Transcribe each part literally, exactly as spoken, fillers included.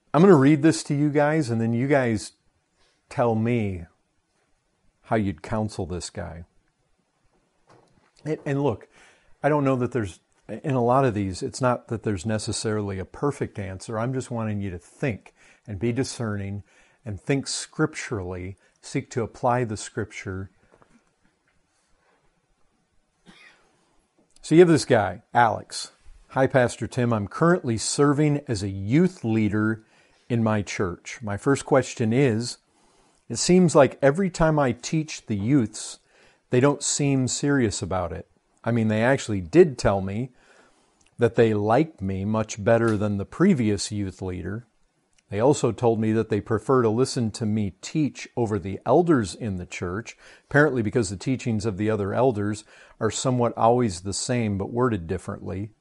I'm going to read this to you guys, and then you guys tell me how you'd counsel this guy. And, and look, I don't know that there's, in a lot of these, it's not that there's necessarily a perfect answer. I'm just wanting you to think and be discerning and think scripturally, seek to apply the scripture. So you have this guy, Alex. Hi, Pastor Tim. I'm currently serving as a youth leader in my church. My first question is, it seems like every time I teach the youths, they don't seem serious about it. I mean, they actually did tell me that they like me much better than the previous youth leader. They also told me that they prefer to listen to me teach over the elders in the church, apparently because the teachings of the other elders are somewhat always the same but worded differently.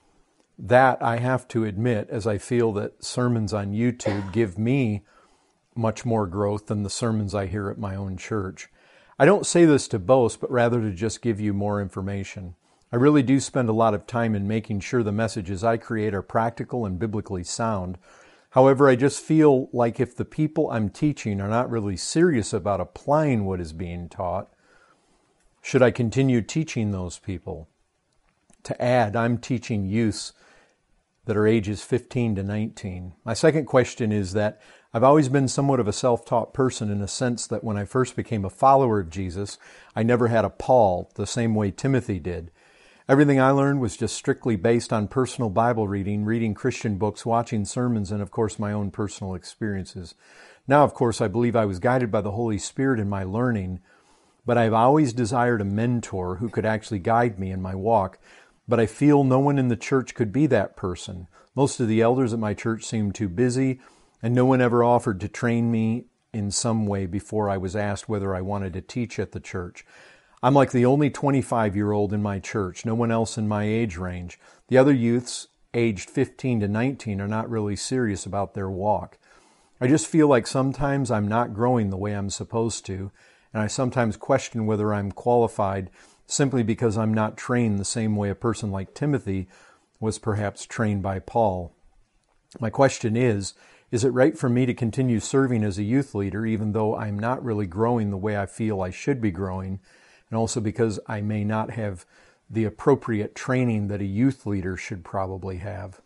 That I have to admit, as I feel that sermons on YouTube give me much more growth than the sermons I hear at my own church. I don't say this to boast, but rather to just give you more information. I really do spend a lot of time in making sure the messages I create are practical and biblically sound. However, I just feel like if the people I'm teaching are not really serious about applying what is being taught, should I continue teaching those people? To add, I'm teaching youths that are ages fifteen to nineteen. My second question is that I've always been somewhat of a self-taught person in a sense that when I first became a follower of Jesus, I never had a Paul the same way Timothy did. Everything I learned was just strictly based on personal Bible reading, reading Christian books, watching sermons, and of course my own personal experiences. Now, of course, I believe I was guided by the Holy Spirit in my learning, but I've always desired a mentor who could actually guide me in my walk. But I feel no one in the church could be that person. Most of the elders at my church seemed too busy, and no one ever offered to train me in some way before I was asked whether I wanted to teach at the church. I'm like the only twenty-five-year-old in my church, no one else in my age range. The other youths, aged fifteen to nineteen, are not really serious about their walk. I just feel like sometimes I'm not growing the way I'm supposed to, and I sometimes question whether I'm qualified simply because I'm not trained the same way a person like Timothy was perhaps trained by Paul. My question is, is it right for me to continue serving as a youth leader even though I'm not really growing the way I feel I should be growing, and also because I may not have the appropriate training that a youth leader should probably have?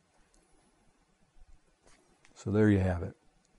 So there you have it.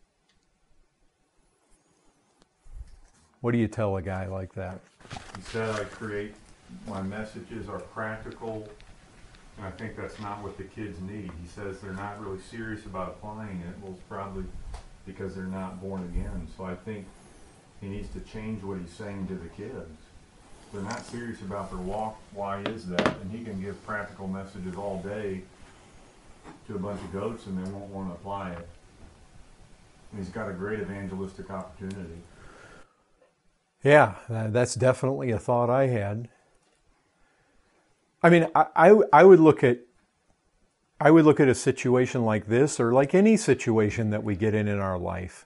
What do you tell a guy like that? He said I create, my messages are practical, and I think that's not what the kids need. He says they're not really serious about applying it. Well, it's probably because they're not born again. So I think he needs to change what he's saying to the kids. They're not serious about their walk. Why is that? And he can give practical messages all day to a bunch of goats and they won't want to apply it. And he's got a great evangelistic opportunity. Yeah, that's definitely a thought I had. I mean, I, I, I would look at I would look at a situation like this, or like any situation that we get in in our life,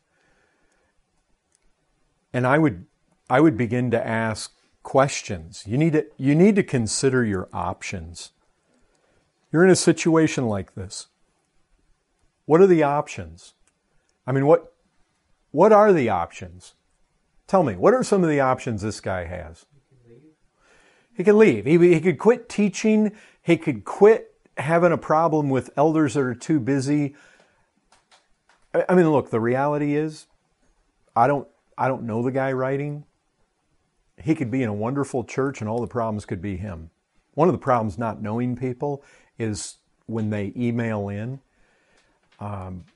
and I would I would begin to ask questions. You need to you need to consider your options. You're in a situation like this. What are the options? I mean, what what are the options? Tell me, what are some of the options this guy has? He can leave. He, he could quit teaching. He could quit having a problem with elders that are too busy. I, I mean, look, the reality is, I don't, I don't know the guy writing. He could be in a wonderful church and all the problems could be him. One of the problems not knowing people is when they email in. Um,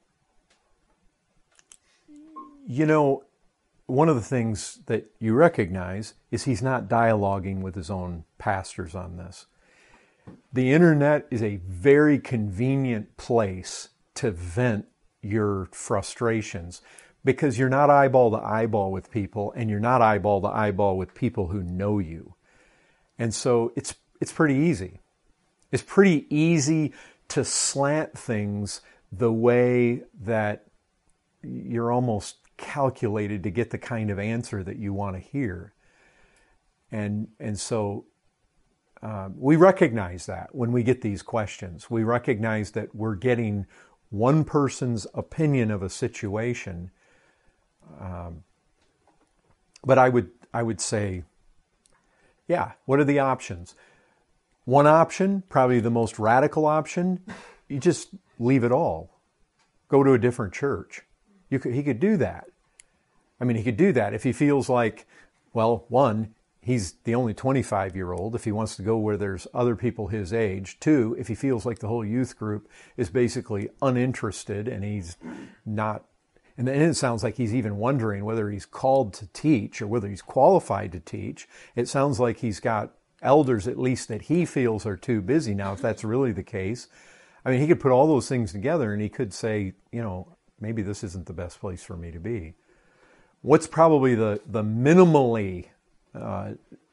you know, one of the things that you recognize is he's not dialoguing with his own pastors on this. The internet is a very convenient place to vent your frustrations because you're not eyeball to eyeball with people and you're not eyeball to eyeball with people who know you. And so it's it's pretty easy. It's pretty easy to slant things the way that you're almost calculated to get the kind of answer that you want to hear. And and so uh, we recognize that when we get these questions. We recognize that we're getting one person's opinion of a situation. Um, but I would I would say, yeah, what are the options? One option, probably the most radical option, you just leave it all. Go to a different church. You could, he could do that. I mean, he could do that if he feels like, well, one, he's the only twenty-five-year-old, if he wants to go where there's other people his age. Two, if he feels like the whole youth group is basically uninterested and he's not, and then it sounds like he's even wondering whether he's called to teach or whether he's qualified to teach. It sounds like he's got elders, at least that he feels are too busy. Now, if that's really the case, I mean, he could put all those things together and he could say, you know, maybe this isn't the best place for me to be. What's probably the, the minimally uh,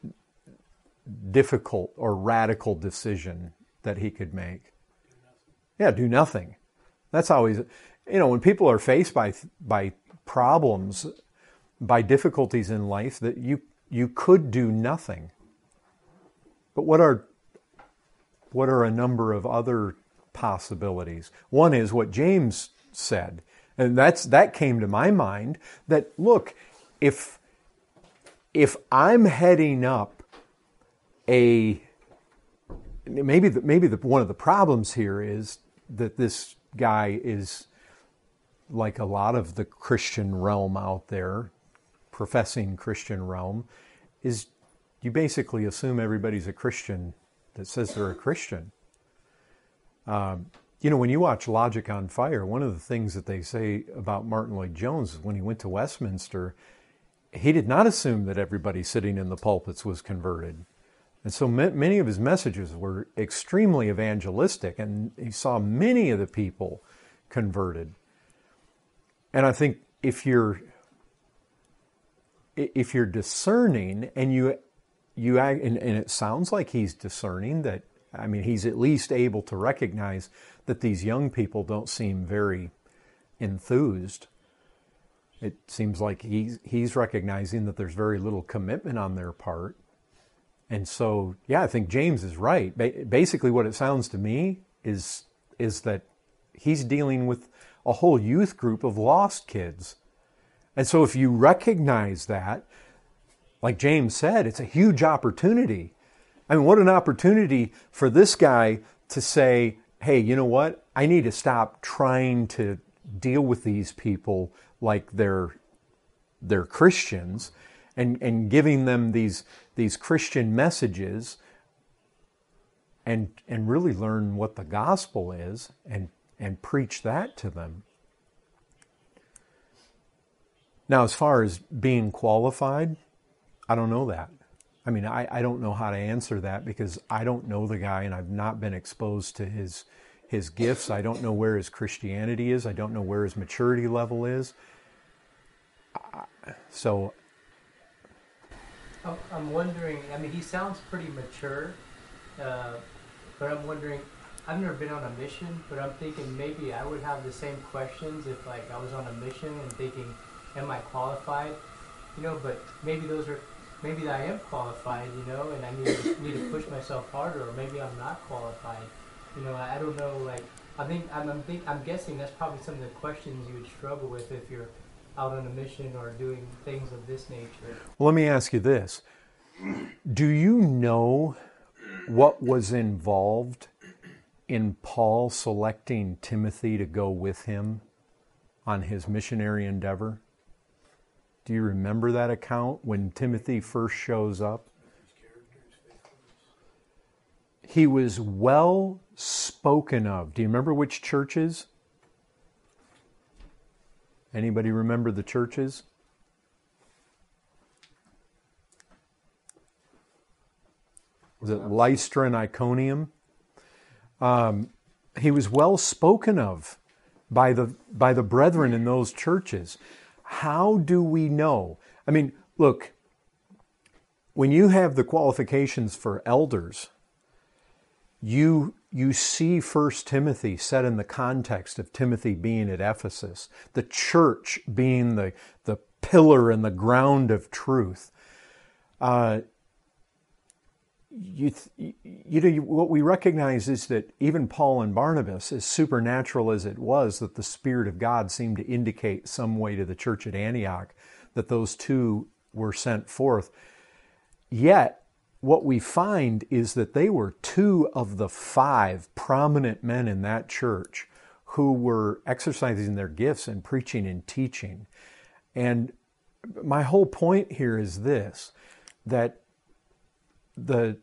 difficult or radical decision that he could make? Yeah, do nothing. That's always, you know, when people are faced by by problems, by difficulties in life, that you you could do nothing. But what are what are a number of other possibilities? One is what James said, and that's that came to my mind. That look, if if I'm heading up a maybe the, maybe the, one of the problems here is that this guy is like a lot of the Christian realm out there, professing Christian realm, is you basically assume everybody's a Christian that says they're a Christian. Um, you know, when you watch Logic on Fire, one of the things that they say about Martin Lloyd-Jones is when he went to Westminster, he did not assume that everybody sitting in the pulpits was converted. And so many of his messages were extremely evangelistic, and he saw many of the people converted. And I think if you're if you're discerning and you you and, and it sounds like he's discerning, that I mean he's at least able to recognize that these young people don't seem very enthused. It seems like he's he's recognizing that there's very little commitment on their part. And so, yeah, I think James is right. Ba- basically, what it sounds to me is is that he's dealing with a whole youth group of lost kids. And so if you recognize that, like James said, it's a huge opportunity. I mean, what an opportunity for this guy to say, hey, you know what? I need to stop trying to deal with these people like they're they're Christians and, and giving them these these Christian messages and and really learn what the gospel is and and preach that to them. Now, as far as being qualified, I don't know that. I mean, I, I don't know how to answer that because I don't know the guy and I've not been exposed to his his gifts. I don't know where his Christianity is. I don't know where his maturity level is. So I'm wondering, I mean, he sounds pretty mature, uh, but I'm wondering, I've never been on a mission, but I'm thinking maybe I would have the same questions if, like, I was on a mission and thinking, am I qualified? You know, but maybe those are, maybe I am qualified, you know, and I need to, need to push myself harder, or maybe I'm not qualified. You know, I, I don't know, like, I think, I'm, I'm, think, I'm guessing that's probably some of the questions you would struggle with if you're out on a mission or doing things of this nature. Well, let me ask you this. Do you know what was involved in Paul selecting Timothy to go with him on his missionary endeavor? Do you remember that account when Timothy first shows up? He was well spoken of. Do you remember which churches? Anybody remember the churches? Was it Lystra and Iconium? Um, he was well spoken of by the by the brethren in those churches. How do we know? I mean, look, when you have the qualifications for elders, you you see First Timothy set in the context of Timothy being at Ephesus, the church being the, the pillar and the ground of truth. Uh, you, th- you know, you, what we recognize is that even Paul and Barnabas, as supernatural as it was, that the Spirit of God seemed to indicate some way to the church at Antioch that those two were sent forth. Yet, what we find is that they were two of the five prominent men in that church who were exercising their gifts and preaching and teaching. And my whole point here is this, that the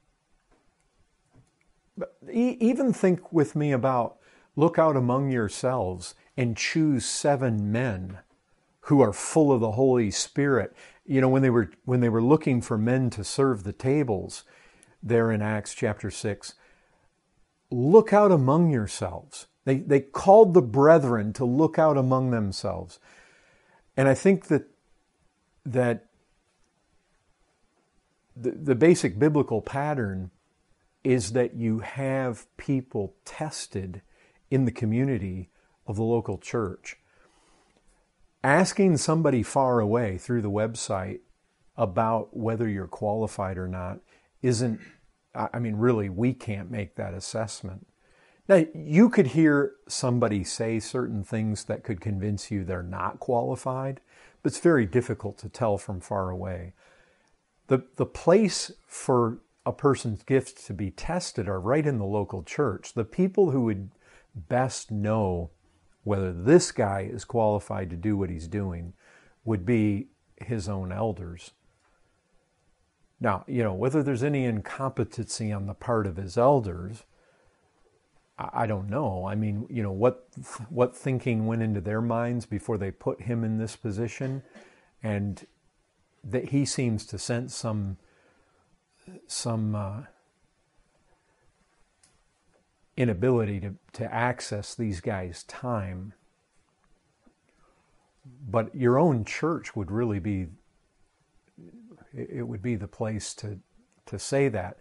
even think with me about, look out among yourselves and choose seven men who are full of the Holy Spirit. You know, when they were when they were looking for men to serve the tables there in Acts chapter six, look out among yourselves. They they called the brethren to look out among themselves. And I think that that the, the basic biblical pattern is that you have people tested in the community of the local church. Asking somebody far away through the website about whether you're qualified or not isn't, I mean, really, we can't make that assessment. Now, you could hear somebody say certain things that could convince you they're not qualified, but it's very difficult to tell from far away. The, the place for a person's gifts to be tested are right in the local church. The people who would best know whether this guy is qualified to do what he's doing would be his own elders. Now, you know, whether there's any incompetency on the part of his elders, I don't know. I mean, you know, what what thinking went into their minds before they put him in this position, and that he seems to sense some some uh, inability to, to access these guys' time. But your own church would really be, it would be the place to, to say that.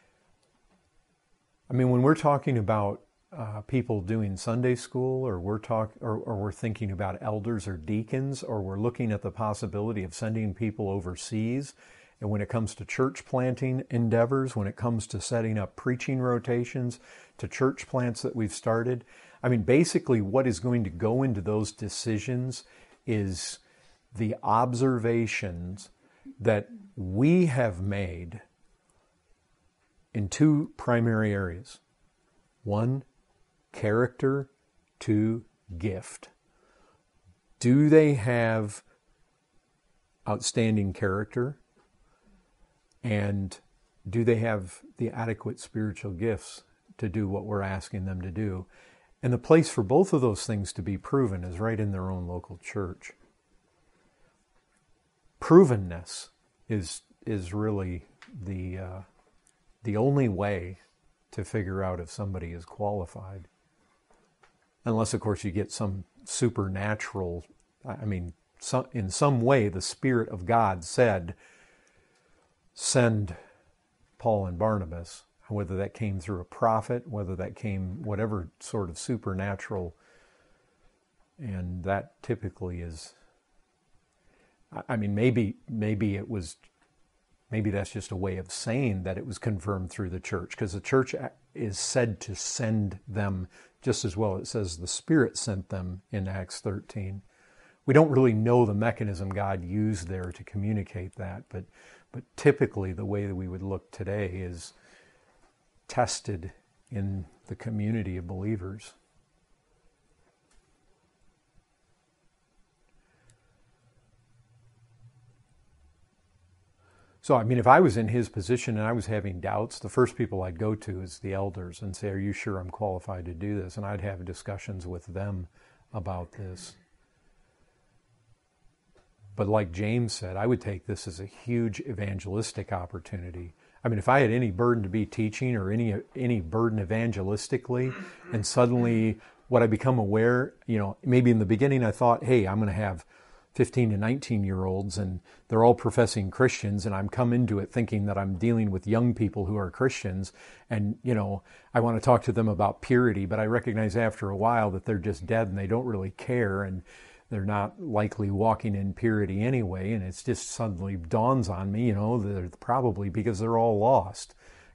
I mean, when we're talking about uh, people doing Sunday school, or we're talk, or, or we're thinking about elders or deacons, or we're looking at the possibility of sending people overseas, and when it comes to church planting endeavors, when it comes to setting up preaching rotations to church plants that we've started, I mean, basically what is going to go into those decisions is the observations that we have made in two primary areas. One, character. Two, gift. Do they have outstanding character? And do they have the adequate spiritual gifts to do what we're asking them to do? And the place for both of those things to be proven is right in their own local church. Provenness is is really the uh, the only way to figure out if somebody is qualified. Unless, of course, you get some supernatural, I mean, some, in some way the Spirit of God said, send Paul and Barnabas, whether that came through a prophet, whether that came whatever sort of supernatural, and that typically is, I mean, maybe maybe it was, maybe that's just a way of saying that it was confirmed through the church, because the church is said to send them just as well. It says the Spirit sent them in Acts thirteen. We don't really know the mechanism God used there to communicate that, but but typically the way that we would look today is tested in the community of believers. So, I mean, if I was in his position and I was having doubts, the first people I'd go to is the elders and say, are you sure I'm qualified to do this? And I'd have discussions with them about this. But like James said, I would take this as a huge evangelistic opportunity. I mean, if I had any burden to be teaching or any any burden evangelistically, and suddenly what I become aware, you know, maybe in the beginning I thought, hey, I'm going to have fifteen to nineteen year olds and they're all professing Christians, and I'm come into it thinking that I'm dealing with young people who are Christians, and, you know, I want to talk to them about purity, but I recognize after a while that they're just dead and they don't really care, and they're not likely walking in purity anyway, and it's just suddenly dawns on me, you know, they're probably because they're all lost.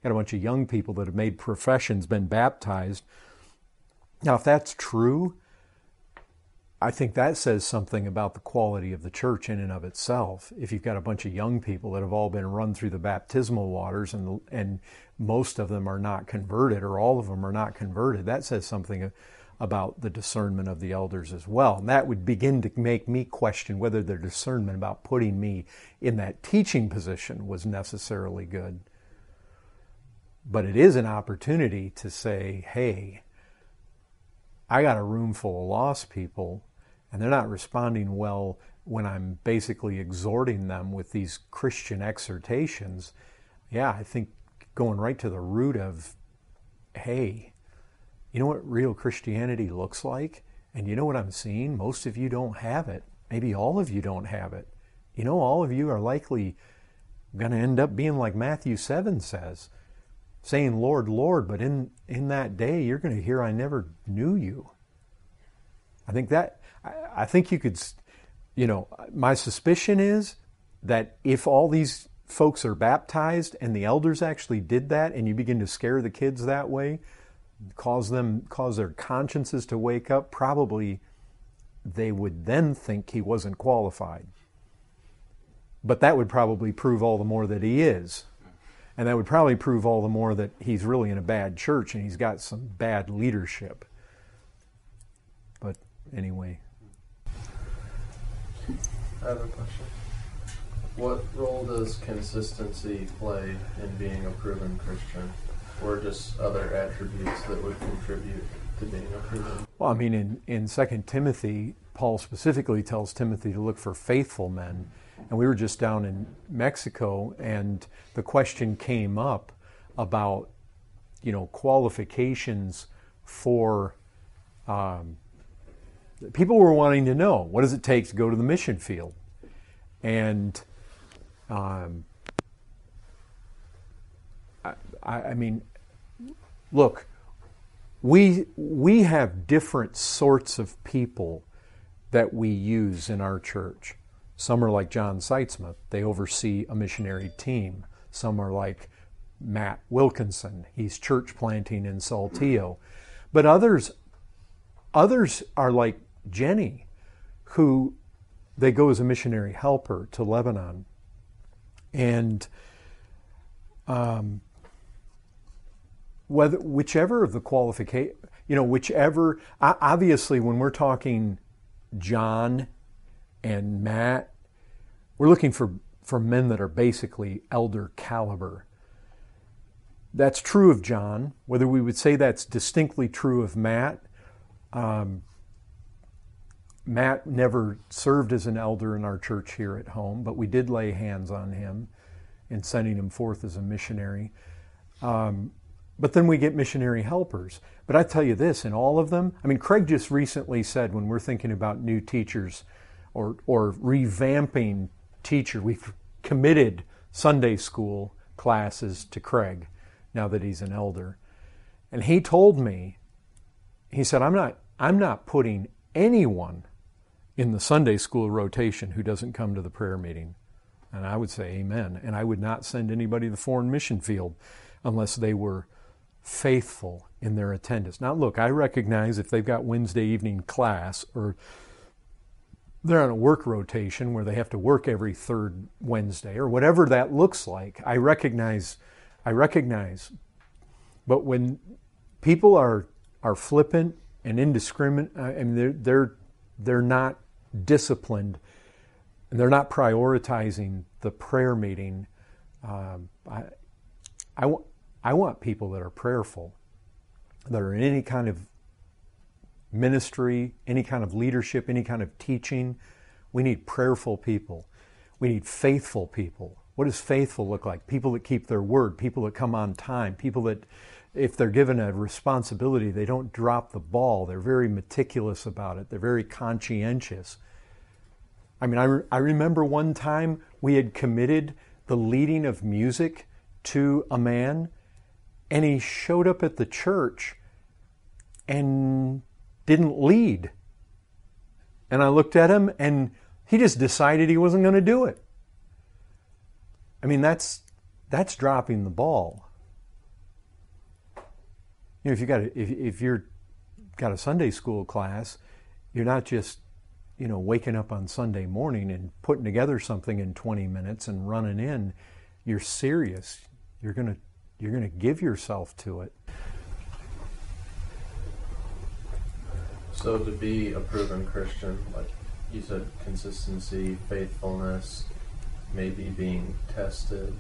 got a bunch of young people that have made professions, been baptized. Now, if that's true, I think that says something about the quality of the church in and of itself. If you've got a bunch of young people that have all been run through the baptismal waters and and most of them are not converted, or all of them are not converted, that says something about the discernment of the elders as well. And that would begin to make me question whether their discernment about putting me in that teaching position was necessarily good. But it is an opportunity to say, hey, I got a room full of lost people, and they're not responding well when I'm basically exhorting them with these Christian exhortations. Yeah, I think going right to the root of, hey, you know what real Christianity looks like? And you know what I'm seeing? Most of you don't have it. Maybe all of you don't have it. You know, all of you are likely going to end up being like Matthew seven says, saying, Lord, Lord, but in, in that day you're going to hear, I never knew you. I think that, I, I think you could, you know, my suspicion is that if all these folks are baptized and the elders actually did that, and you begin to scare the kids that way, cause them, cause their consciences to wake up, probably they would then think he wasn't qualified. But that would probably prove all the more that he is. And that would probably prove all the more that he's really in a bad church and he's got some bad leadership. But anyway. I have a question. What role does consistency play in being a proven Christian? Or just other attributes that would contribute to being a proven? Well, I mean, in, in Second Timothy, Paul specifically tells Timothy to look for faithful men. And we were just down in Mexico, and the question came up about, you know, qualifications for, um, people were wanting to know, what does it take to go to the mission field? And um, I, I mean, look, we we have different sorts of people that we use in our church. Some are like John Seitzma. They oversee a missionary team. Some are like Matt Wilkinson. He's church planting in Saltillo. But others, others are like Jenny, who they go as a missionary helper to Lebanon. And um, whether whichever of the qualification, you know, whichever, obviously when we're talking John and Matt, we're looking for, for men that are basically elder caliber. That's true of John. Whether we would say that's distinctly true of Matt, um, Matt never served as an elder in our church here at home, but we did lay hands on him in sending him forth as a missionary. Um, but then we get missionary helpers. But I tell you this, in all of them, I mean, Craig just recently said when we're thinking about new teachers or or revamping teacher, we've committed Sunday school classes to Craig now that he's an elder. And he told me, he said, I'm not I'm not putting anyone in the Sunday school rotation who doesn't come to the prayer meeting. And I would say amen. And I would not send anybody to the foreign mission field unless they were faithful in their attendance. Now look, I recognize if they've got Wednesday evening class, or they're on a work rotation where they have to work every third Wednesday, or whatever that looks like, I recognize, I recognize. But when people are are flippant and indiscriminate, I mean, they're they're they're not disciplined, and they're not prioritizing the prayer meeting. Um, I I want I want people that are prayerful, that are in any kind of ministry, any kind of leadership, any kind of teaching. We need prayerful people. We need faithful people. What does faithful look like? People that keep their word, people that come on time, people that, if they're given a responsibility, they don't drop the ball. They're very meticulous about it. They're very conscientious. I mean, I, re- I remember one time we had committed the leading of music to a man, and he showed up at the church and didn't lead. And I looked at him and he just decided he wasn't going to do it. I mean, that's that's dropping the ball. You know, if you got a, if if you're got a Sunday school class, you're not just, you know, waking up on Sunday morning and putting together something in twenty minutes and running in. You're serious. You're gonna you're gonna give yourself to it. So to be a proven Christian, like you said, consistency, faithfulness, maybe being tested.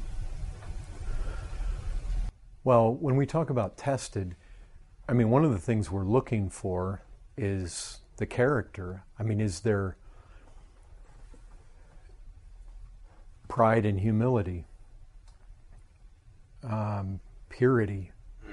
Well, when we talk about tested, I mean, one of the things we're looking for is the character. I mean, is there pride and humility, um, purity,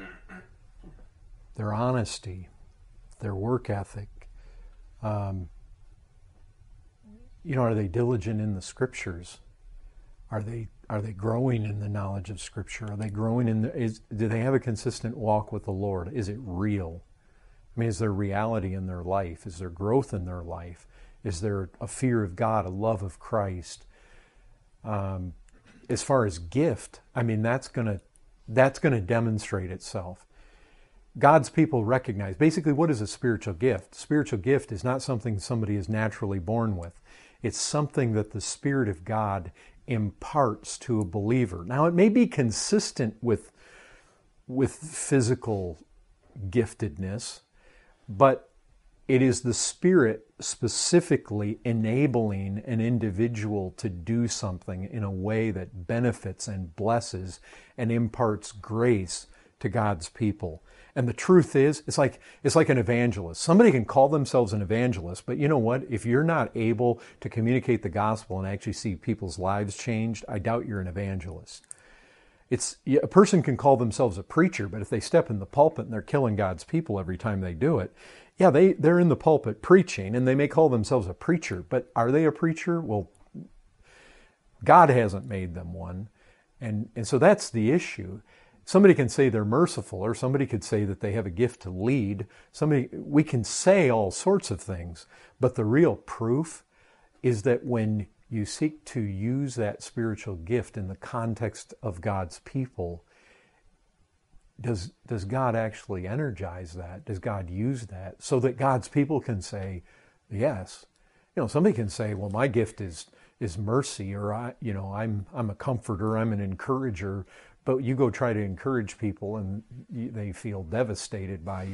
their honesty, their work ethic? Um, you know, are they diligent in the Scriptures? Are they are they growing in the knowledge of Scripture? Are they growing in the? Is, do they have a consistent walk with the Lord? Is it real? I mean, is there reality in their life? Is there growth in their life? Is there a fear of God, a love of Christ? Um, as far as gift, I mean, that's gonna that's gonna demonstrate itself. God's people recognize, basically, what is a spiritual gift? Spiritual gift is not something somebody is naturally born with. It's something that the Spirit of God imparts to a believer. Now, it may be consistent with, with physical giftedness, but it is the Spirit specifically enabling an individual to do something in a way that benefits and blesses and imparts grace to God's people. And the truth is, it's like it's like an evangelist. Somebody can call themselves an evangelist, but you know what? If you're not able to communicate the gospel and actually see people's lives changed, I doubt you're an evangelist. It's a person can call themselves a preacher, but if they step in the pulpit and they're killing God's people every time they do it, yeah, they, they're in the pulpit preaching, and they may call themselves a preacher, but are they a preacher? Well, God hasn't made them one. And, and so that's the issue. Somebody can say they're merciful, or somebody could say that they have a gift to lead. Somebody, we can say all sorts of things, but the real proof is that when you seek to use that spiritual gift in the context of God's people, does, does God actually energize that? Does God use that so that God's people can say, yes? You know, somebody can say, well, my gift is is mercy, or I, you know, I'm I'm a comforter, I'm an encourager. But you go try to encourage people and you, they feel devastated by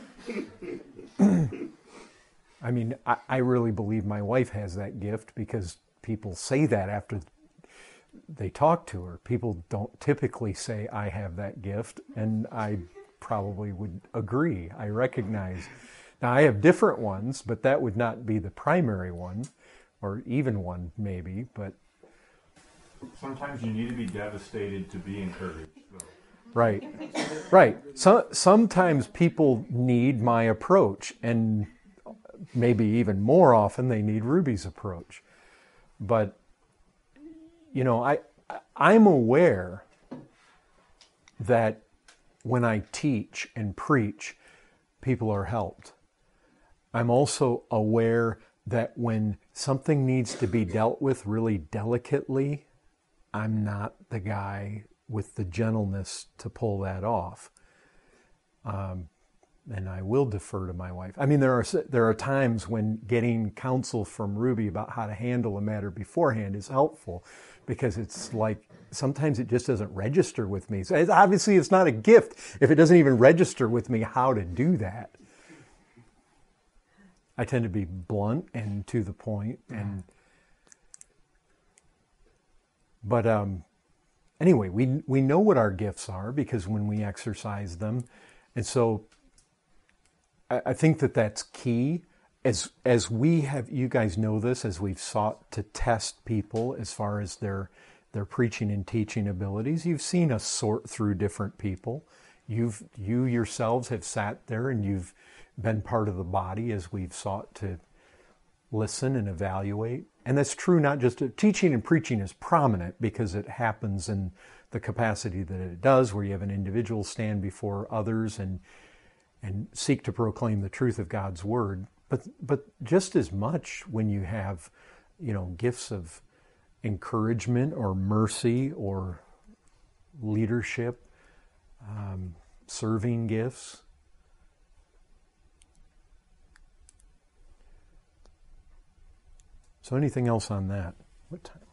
you. I mean, I, I really believe my wife has that gift because people say that after they talk to her. People don't typically say, I have that gift, and I probably would agree. I recognize. Now, I have different ones, but that would not be the primary one, or even one maybe, but sometimes you need to be devastated to be encouraged, though. Right, right. So, sometimes people need my approach, and maybe even more often they need Ruby's approach. But, you know, I, I'm aware that when I teach and preach, people are helped. I'm also aware that when something needs to be dealt with really delicately, I'm not the guy with the gentleness to pull that off. Um, and I will defer to my wife. I mean, there are there are times when getting counsel from Ruby about how to handle a matter beforehand is helpful, because it's like sometimes it just doesn't register with me. So it's, obviously it's not a gift if it doesn't even register with me how to do that. I tend to be blunt and to the point, and But um, anyway, we we know what our gifts are because when we exercise them, and so I, I think that that's key. As as we have, you guys know this, as we've sought to test people as far as their their preaching and teaching abilities. You've seen us sort through different people. You've you yourselves have sat there and you've been part of the body as we've sought to listen and evaluate. And that's true not just of teaching and preaching is prominent because it happens in the capacity that it does, where you have an individual stand before others and and seek to proclaim the truth of God's word. But but just as much when you have, you know, gifts of encouragement or mercy or leadership, um, serving gifts. So anything else on that? What time?